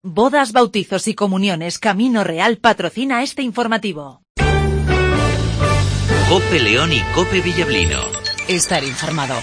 Bodas, bautizos y comuniones Camino Real patrocina este informativo. COPE León y COPE Villablino. Estar informado.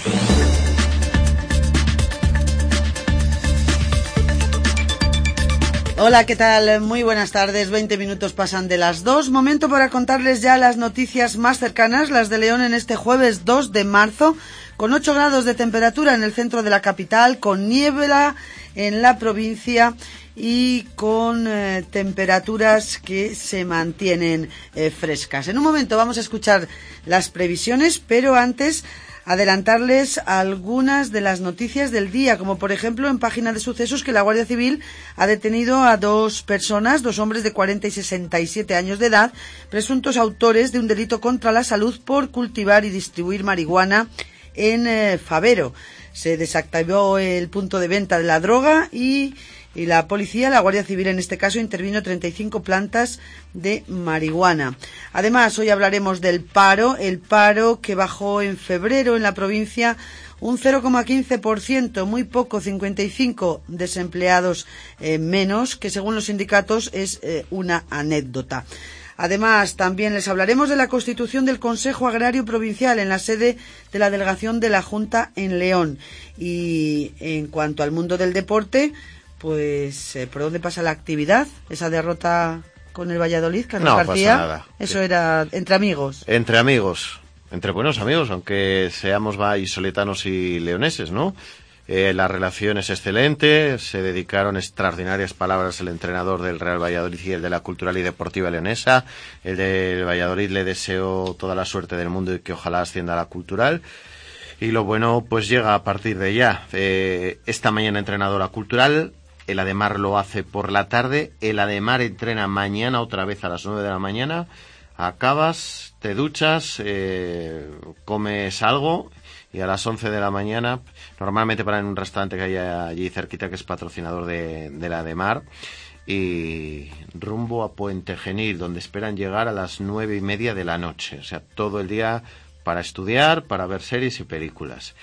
Hola, ¿qué tal? Muy buenas tardes. 20 minutos pasan de las 2. Momento para contarles ya las noticias más cercanas, las de León en este jueves 2 de marzo, con 8 grados de temperatura en el centro de la capital, con niebla en la provincia y con temperaturas que se mantienen frescas. En un momento vamos a escuchar las previsiones, pero antes adelantarles algunas de las noticias del día, como por ejemplo en página de sucesos que la Guardia Civil ha detenido a dos personas, dos hombres de 40 y 67 años de edad, presuntos autores de un delito contra la salud por cultivar y distribuir marihuana en Favero. Se desactivó el punto de venta de la droga y la policía, la Guardia Civil en este caso, intervino 35 plantas de marihuana. Además, hoy hablaremos del paro, el paro que bajó en febrero en la provincia un 0,15%, muy poco, 55 desempleados menos, que según los sindicatos es una anécdota. Además, también les hablaremos de la constitución del Consejo Agrario Provincial en la sede de la delegación de la Junta en León. Y en cuanto al mundo del deporte, pues, ¿por dónde pasa la actividad? Esa derrota con el Valladolid, Carlos García. Pasa nada. Eso era entre amigos. Entre amigos, entre buenos amigos, aunque seamos vallisoletanos y leoneses, ¿no? La relación es excelente, se dedicaron extraordinarias palabras el entrenador del Real Valladolid y el de la Cultural y Deportiva Leonesa. El del Valladolid le deseo toda la suerte del mundo y que ojalá ascienda a la Cultural. Y lo bueno, pues llega a partir de ya. Esta mañana entrenador a Cultural. El Ademar lo hace por la tarde. El Ademar entrena mañana otra vez a las 9 de la mañana. Acabas, te duchas, comes algo y a las 11 de la mañana, normalmente para en un restaurante que hay allí cerquita que es patrocinador de la Ademar, y rumbo a Puente Genil, donde esperan llegar a las 9:30 de la noche. O sea, todo el día para estudiar, para ver series y películas.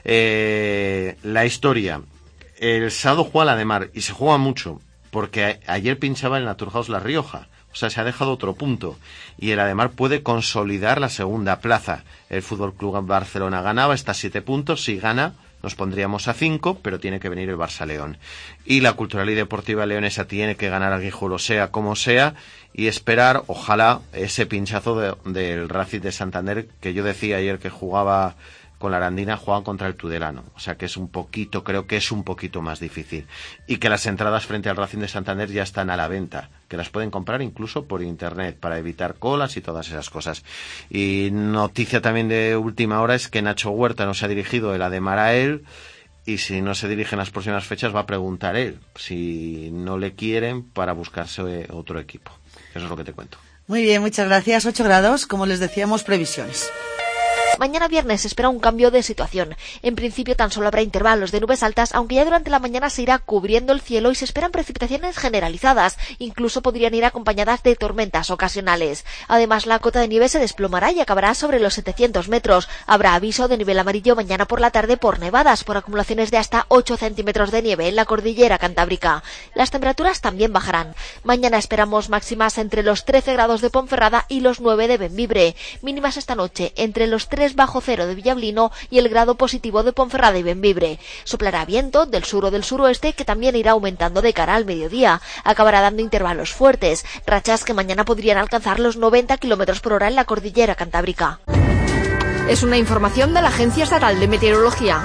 La historia. El sábado juega la Ademar y se juega mucho porque ayer pinchaba el Naturhaus La Rioja, o sea, se ha dejado otro punto y el Ademar puede consolidar la segunda plaza. El Fútbol Club Barcelona ganaba, está a 7 puntos, si gana nos pondríamos a 5, pero tiene que venir el Barça León. Y la Cultural y Deportiva Leonesa tiene que ganar a Guijuelo sea como sea y esperar, ojalá, ese pinchazo del Racing de Santander que yo decía ayer que jugaba con la Arandina, juegan contra el Tudelano, o sea que es un poquito, creo que es un poquito más difícil, y que las entradas frente al Racing de Santander ya están a la venta, que las pueden comprar incluso por internet para evitar colas y todas esas cosas. Y noticia también de última hora es que Nacho Huerta no se ha dirigido el Ademar a él, y si no se dirige en las próximas fechas va a preguntar él si no le quieren para buscarse otro equipo. Eso es lo que te cuento. Muy bien, muchas gracias. 8 grados, como les decíamos, previsiones. Mañana viernes se espera un cambio de situación. En principio tan solo habrá intervalos de nubes altas, aunque ya durante la mañana se irá cubriendo el cielo y se esperan precipitaciones generalizadas. Incluso podrían ir acompañadas de tormentas ocasionales. Además, la cota de nieve se desplomará y acabará sobre los 700 metros. Habrá aviso de nivel amarillo mañana por la tarde por nevadas, por acumulaciones de hasta 8 centímetros de nieve en la cordillera cantábrica. Las temperaturas también bajarán. Mañana esperamos máximas entre los 13 grados de Ponferrada y los 9 de Bembibre. Mínimas esta noche entre los 3 bajo cero de Villablino y el grado positivo de Ponferrada y Bembibre. Soplará viento del sur o del suroeste que también irá aumentando de cara al mediodía. Acabará dando intervalos fuertes, rachas que mañana podrían alcanzar los 90 km por hora en la cordillera cantábrica. Es una información de la Agencia Estatal de Meteorología.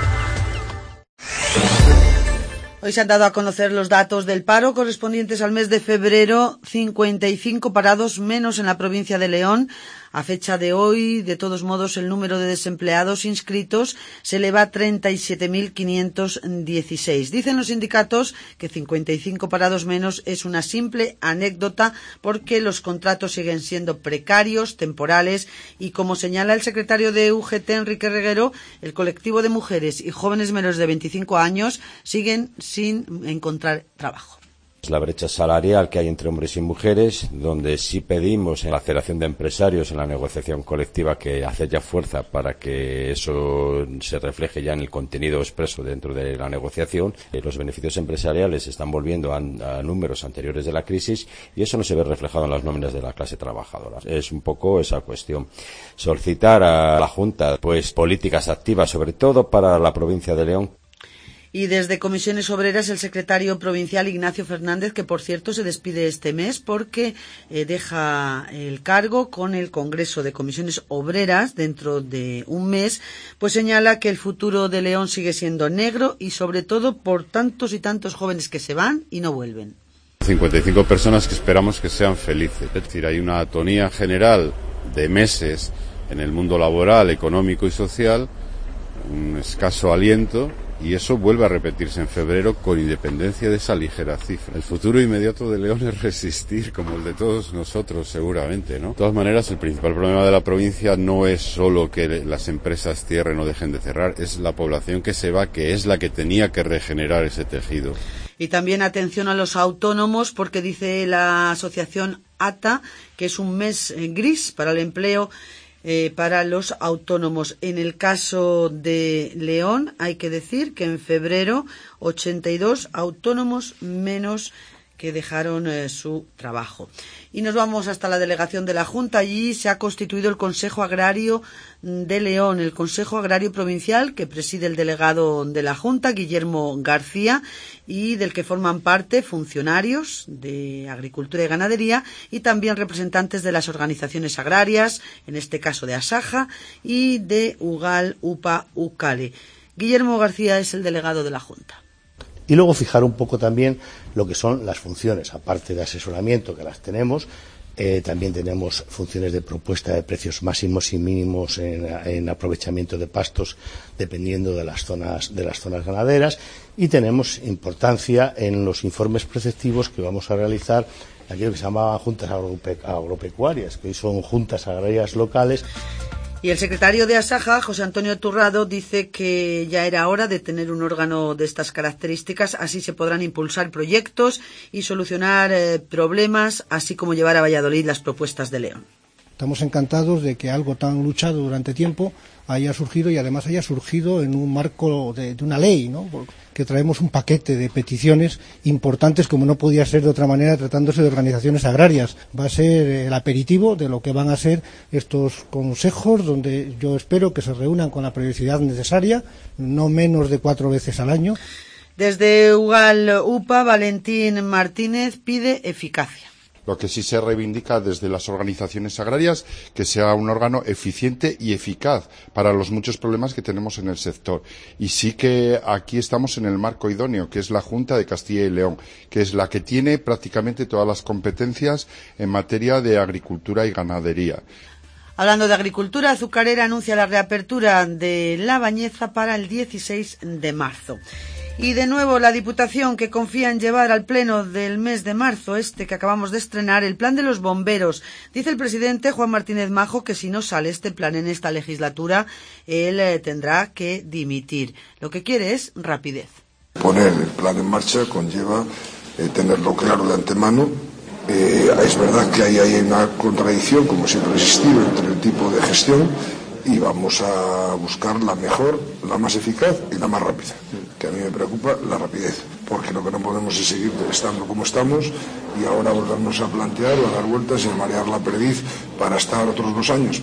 Hoy se han dado a conocer los datos del paro correspondientes al mes de febrero, 55 parados menos en la provincia de León. A fecha de hoy, de todos modos, el número de desempleados inscritos se eleva a 37.516. Dicen los sindicatos que 55 parados menos es una simple anécdota porque los contratos siguen siendo precarios, temporales y, como señala el secretario de UGT, Enrique Reguero, el colectivo de mujeres y jóvenes menores de 25 años siguen sin encontrar trabajo. La brecha salarial que hay entre hombres y mujeres, donde sí pedimos en la Federación de Empresarios, en la negociación colectiva, que hace ya fuerza para que eso se refleje ya en el contenido expreso dentro de la negociación. Los beneficios empresariales están volviendo a números anteriores de la crisis y eso no se ve reflejado en las nóminas de la clase trabajadora. Es un poco esa cuestión. Solicitar a la Junta pues políticas activas, sobre todo para la provincia de León. Y desde Comisiones Obreras, el secretario provincial Ignacio Fernández, que por cierto se despide este mes porque deja el cargo con el Congreso de Comisiones Obreras dentro de un mes, pues señala que el futuro de León sigue siendo negro y sobre todo por tantos y tantos jóvenes que se van y no vuelven. 55 personas que esperamos que sean felices. Es decir, hay una atonía general de meses en el mundo laboral, económico y social, un escaso aliento. Y eso vuelve a repetirse en febrero con independencia de esa ligera cifra. El futuro inmediato de León es resistir, como el de todos nosotros seguramente, ¿no? De todas maneras, el principal problema de la provincia no es solo que las empresas cierren o dejen de cerrar, es la población que se va, que es la que tenía que regenerar ese tejido. Y también atención a los autónomos, porque dice la asociación ATA que es un mes gris para el empleo para los autónomos. En el caso de León hay que decir que en febrero 82 autónomos menos que dejaron su trabajo. Y nos vamos hasta la delegación de la Junta. Allí se ha constituido el Consejo Agrario de León, el Consejo Agrario Provincial, que preside el delegado de la Junta, Guillermo García, y del que forman parte funcionarios de Agricultura y Ganadería y también representantes de las organizaciones agrarias, en este caso de Asaja, y de UGAL, UPA, UCALE. Guillermo García es el delegado de la Junta. Y luego fijar un poco también lo que son las funciones, aparte de asesoramiento, que las tenemos, también tenemos funciones de propuesta de precios máximos y mínimos en aprovechamiento de pastos, dependiendo de las zonas ganaderas, y tenemos importancia en los informes preceptivos que vamos a realizar, aquello que se llama juntas agropecuarias, que hoy son juntas agrarias locales. Y el secretario de Asaja, José Antonio Turrado, dice que ya era hora de tener un órgano de estas características, así se podrán impulsar proyectos y solucionar problemas, así como llevar a Valladolid las propuestas de León. Estamos encantados de que algo tan luchado durante tiempo haya surgido y además haya surgido en un marco de una ley, ¿no? Que traemos un paquete de peticiones importantes, como no podía ser de otra manera, tratándose de organizaciones agrarias. Va a ser el aperitivo de lo que van a ser estos consejos, donde yo espero que se reúnan con la periodicidad necesaria, no menos de 4 veces al año. Desde UGAL UPA, Valentín Martínez pide eficacia. Lo que sí se reivindica desde las organizaciones agrarias, que sea un órgano eficiente y eficaz para los muchos problemas que tenemos en el sector. Y sí que aquí estamos en el marco idóneo, que es la Junta de Castilla y León, que es la que tiene prácticamente todas las competencias en materia de agricultura y ganadería. Hablando de agricultura, Azucarera anuncia la reapertura de La Bañeza para el 16 de marzo. Y de nuevo la Diputación, que confía en llevar al Pleno del mes de marzo, que acabamos de estrenar, el plan de los bomberos. Dice el presidente Juan Martínez Majo que si no sale este plan en esta legislatura, él tendrá que dimitir. Lo que quiere es rapidez. Poner el plan en marcha conlleva tenerlo claro de antemano. Es verdad que hay una contradicción, como siempre ha existido, entre el tipo de gestión, y vamos a buscar la mejor, la más eficaz y la más rápida. Que a mí me preocupa la rapidez, porque lo que no podemos es seguir estando como estamos y ahora volvernos a plantear o a dar vueltas y a marear la perdiz para estar otros 2 años.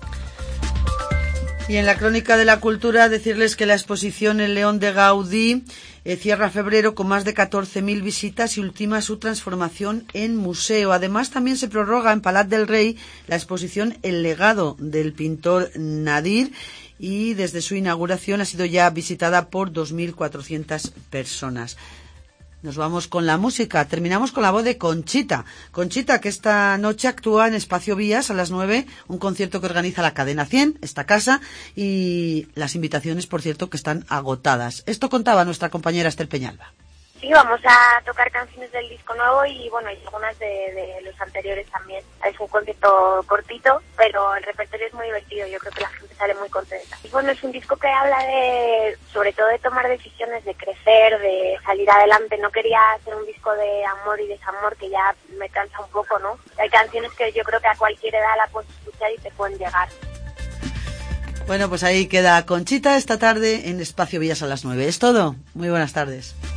Y en la crónica de la cultura, decirles que la exposición El León de Gaudí cierra febrero con más de 14.000 visitas y ultima su transformación en museo. Además, también se prorroga en Palat del Rey la exposición El legado del pintor Nadir, y desde su inauguración ha sido ya visitada por 2.400 personas. Nos vamos con la música. Terminamos con la voz de Conchita. Conchita, que esta noche actúa en Espacio Vías a las 9, un concierto que organiza la Cadena 100, esta casa, y las invitaciones, por cierto, que están agotadas. Esto contaba nuestra compañera Esther Peñalba. Sí, vamos a tocar canciones del disco nuevo y bueno, y algunas de los anteriores también. Es un concierto cortito, pero el repertorio es muy divertido, yo creo que la gente sale muy contenta. Y bueno, es un disco que habla sobre todo de tomar decisiones, de crecer, de salir adelante. No quería hacer un disco de amor y desamor, que ya me cansa un poco, ¿no? Hay canciones que yo creo que a cualquier edad la puedes escuchar y te pueden llegar. Bueno, pues ahí queda Conchita esta tarde en Espacio Villas a las 9. ¿Es todo? Muy buenas tardes.